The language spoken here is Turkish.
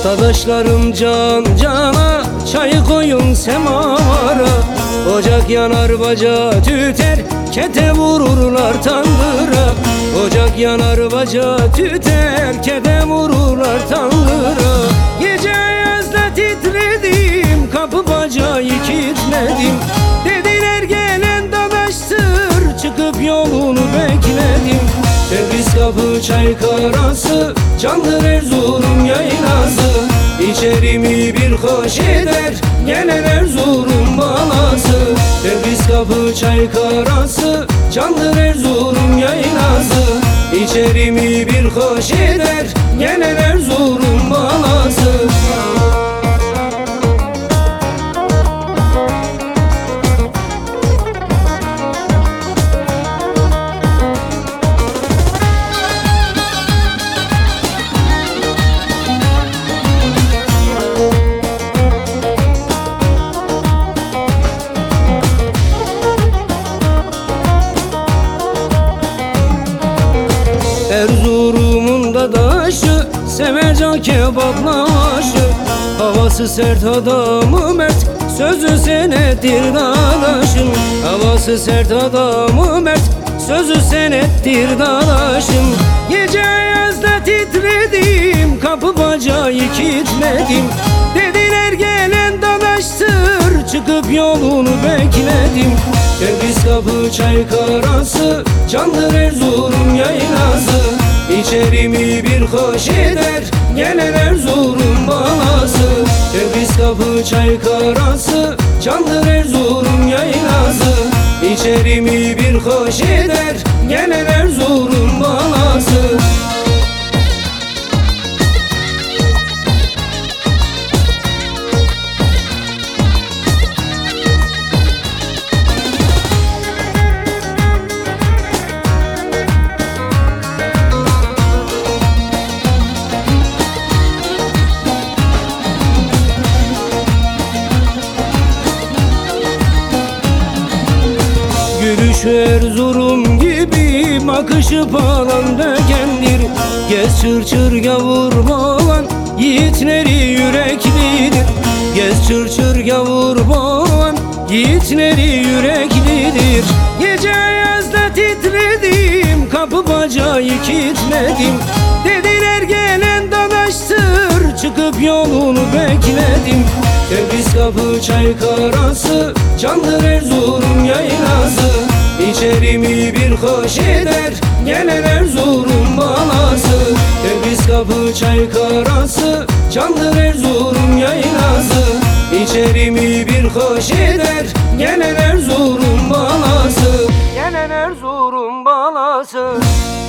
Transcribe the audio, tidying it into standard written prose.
Dadaşlarım can cana, çay koyun semavara. Ocak yanar baca tüter, kete vururlar tandıra. Ocak yanar baca tüter, kete vururlar tandıra. Gece yazda titredim, kapı bacayı kilitledim. Dediler gelen dadaştır, çıkıp yolunu bekledim. Ceviz kapı çay karası, candır Erzurum yaylası. İçerimi bir hoş eder, gelen Erzurum balası. Ceviz kapı çay karası, candır Erzurum yaylası. İçerimi bir hoş eder, gelen Erzurum balası. Erzurum'un dadaşı, sever can kebap lavaşı. Havası sert adamı mert, sözü senettir dadaşım. Havası sert adamı mert, sözü senettir dadaşım. Gece yazda titredim, kapı bacayı kilitledim. Dediler gelen dadaştır, çıkıp yolunu bekledim. Ceviz kapı çay karası, candır Erzurum yaylası. İçerimi bir hoş eder, gelen Erzurum balası. Ceviz kapı çay karası, candır Erzurum yaylası. İçerimi bir hoş eder, gelen Erzurum balası. Gülüşü Erzurum gibi, bakışı palan dökendir. Gez çır çır gavur boğan, yiğitleri yüreklidir. Gez çır çır gavur boğan, yiğitleri yüreklidir. Gece yazda titredim, kapı bacayı kilitledim. Dediler gelen dadaştır, çıkıp yolunu bekledim. Ceviz kapı çay karası, candır Erzurum yaylası. İçerimi bir hoş eder, gelen Erzurum balası. Ceviz kapı çay karası, candır Erzurum yaylası. İçerimi bir hoş eder, gelen Erzurum balası. Gelen Erzurum balası.